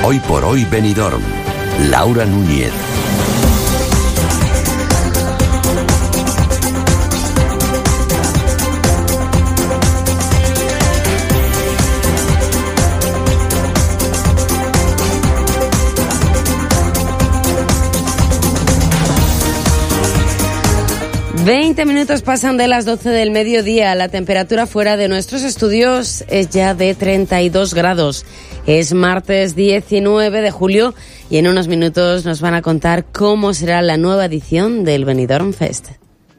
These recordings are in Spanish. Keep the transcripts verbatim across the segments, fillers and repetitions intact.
Hoy por hoy Benidorm. Laura Núñez. veinte minutos pasan de las doce del mediodía. La temperatura fuera de nuestros estudios es ya de treinta y dos grados. Es martes diecinueve de julio y en unos minutos nos van a contar cómo será la nueva edición del Benidorm Fest.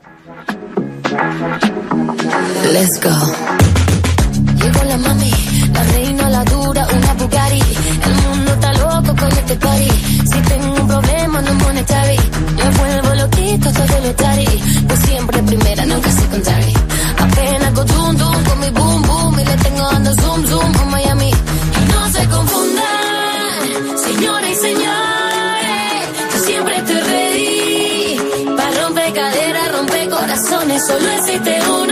Let's go. Llegó la mami, la reina, la dura, una Bugatti. El mundo está loco con este party. Si tengo un problema no monetary, me vuelvo loquito todo lo tari. Pues siempre primera, nunca secondary. Apenas go zoom zoom con mi boom boom y le tengo dando zoom zoom a Miami. Y no se confundan, señoras y señores, yo siempre estoy ready para romper caderas, romper corazones. Solo existe una.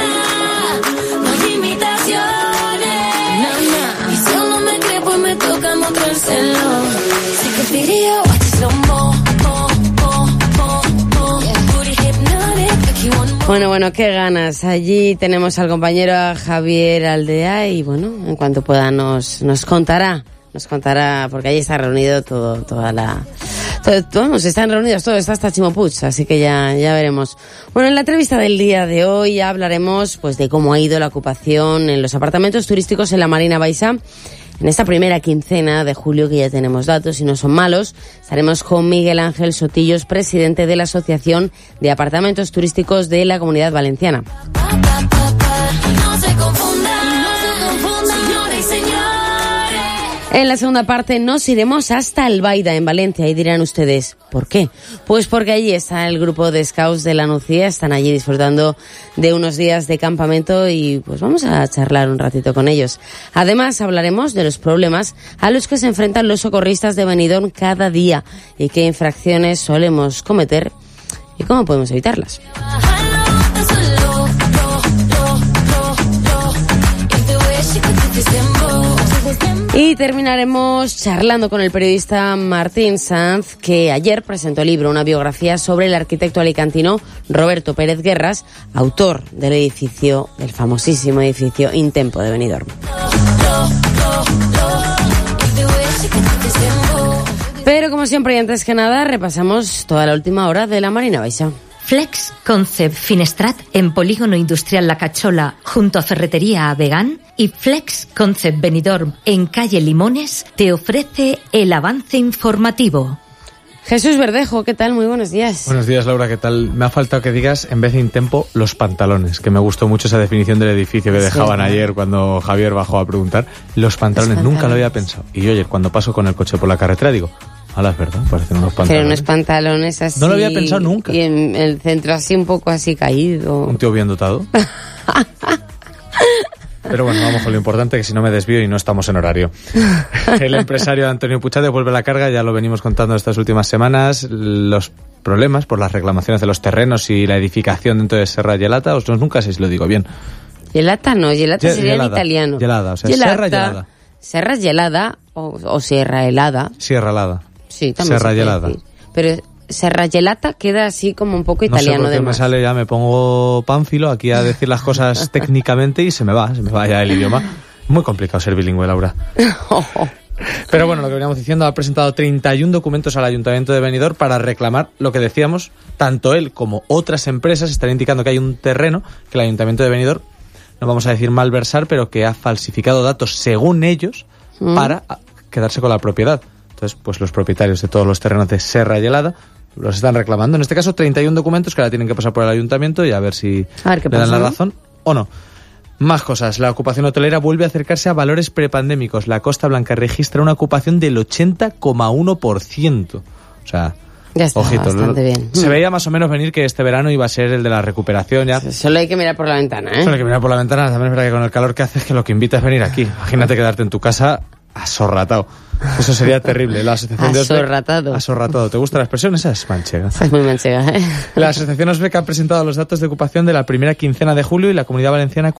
Bueno, bueno, qué ganas. Allí tenemos al compañero Javier Aldea y bueno, en cuanto pueda nos nos contará, nos contará porque allí está reunido todo, toda la, todo, vamos, están reunidos todos, está hasta Chimo Puig, así que ya ya veremos. Bueno, en la entrevista del día de hoy hablaremos pues de cómo ha ido la ocupación en los apartamentos turísticos en la Marina Baixa. En esta primera quincena de julio, que ya tenemos datos y no son malos, estaremos con Miguel Ángel Sotillos, presidente de la Asociación de Apartamentos Turísticos de la Comunidad Valenciana. En la segunda parte nos iremos hasta Albaida, en Valencia, y dirán ustedes, ¿por qué? Pues porque allí está el grupo de Scouts de la Nucía, están allí disfrutando de unos días de campamento y pues vamos a charlar un ratito con ellos. Además hablaremos de los problemas a los que se enfrentan los socorristas de Benidorm cada día y qué infracciones solemos cometer y cómo podemos evitarlas. Y terminaremos charlando con el periodista Martín Sanz, que ayer presentó el libro, una biografía sobre el arquitecto alicantino Roberto Pérez Guerras, autor del edificio, del famosísimo edificio Intempo de Benidorm. Pero como siempre y antes que nada, repasamos toda la última hora de la Marina Baixa. Flex Concept Finestrat en Polígono Industrial La Cachola junto a Ferretería Avegán y Flex Concept Benidorm en Calle Limones te ofrece el avance informativo. Jesús Verdejo, ¿qué tal? Muy buenos días. Buenos días, Laura, ¿qué tal? Me ha faltado que digas, en vez de Intempo, los pantalones, que me gustó mucho esa definición del edificio que dejaban sí, ayer cuando Javier bajó a preguntar. Los pantalones, los pantalones, nunca lo había pensado. Y yo ayer, cuando paso con el coche por la carretera, digo, ala, es verdad, parecen unos pantalones. Pero unos pantalones así. No lo había pensado nunca. Y en el centro así un poco así caído. Un tío bien dotado. Pero bueno, vamos con lo importante, que si no me desvío y no estamos en horario. El empresario Antonio Puchade vuelve a la carga, ya lo venimos contando estas últimas semanas, los problemas por las reclamaciones de los terrenos y la edificación dentro de Serra Gelata, os no, nunca sé si lo digo bien. Gelata no, Gelata sería Gelada, en italiano. Gelada, o sea, Gelata, Serra Gelada. Serra Gelada o, o Sierra Helada. Sierra Helada. Sí, también Serra se puede Gelada. decir. Pero Serra Gelata queda así como un poco italiano. No sé por qué me sale, ya me pongo pánfilo aquí a decir las cosas técnicamente y se me va, se me va ya el idioma. Muy complicado ser bilingüe, Laura. Pero bueno, lo que veníamos diciendo, ha presentado treinta y uno documentos al Ayuntamiento de Benidorm para reclamar lo que decíamos, tanto él como otras empresas están indicando que hay un terreno que el Ayuntamiento de Benidorm, no vamos a decir malversar, pero que ha falsificado datos según ellos mm. para quedarse con la propiedad. Entonces, pues los propietarios de todos los terrenos de Serra Gelada los están reclamando. En este caso, treinta y uno documentos que ahora tienen que pasar por el ayuntamiento y a ver si a ver qué le dan pasa, la ¿no? razón o no. Más cosas. La ocupación hotelera vuelve a acercarse a valores prepandémicos. La Costa Blanca registra una ocupación del ochenta coma uno por ciento. O sea, ya está, ojito, bastante bien. Se veía más o menos venir que este verano iba a ser el de la recuperación ya. Solo hay que mirar por la ventana, ¿eh? Solo hay que mirar por la ventana. También es verdad que con el calor que hace es que lo que invita es venir aquí. Imagínate quedarte en tu casa asorratado. Eso sería terrible. La asociación de Asorratado. Asorratado. ¿Te gusta la expresión? Esa es manchega. Es muy manchega, ¿eh? La asociación Osbeca ha presentado los datos de ocupación de la primera quincena de julio y la Comunidad Valenciana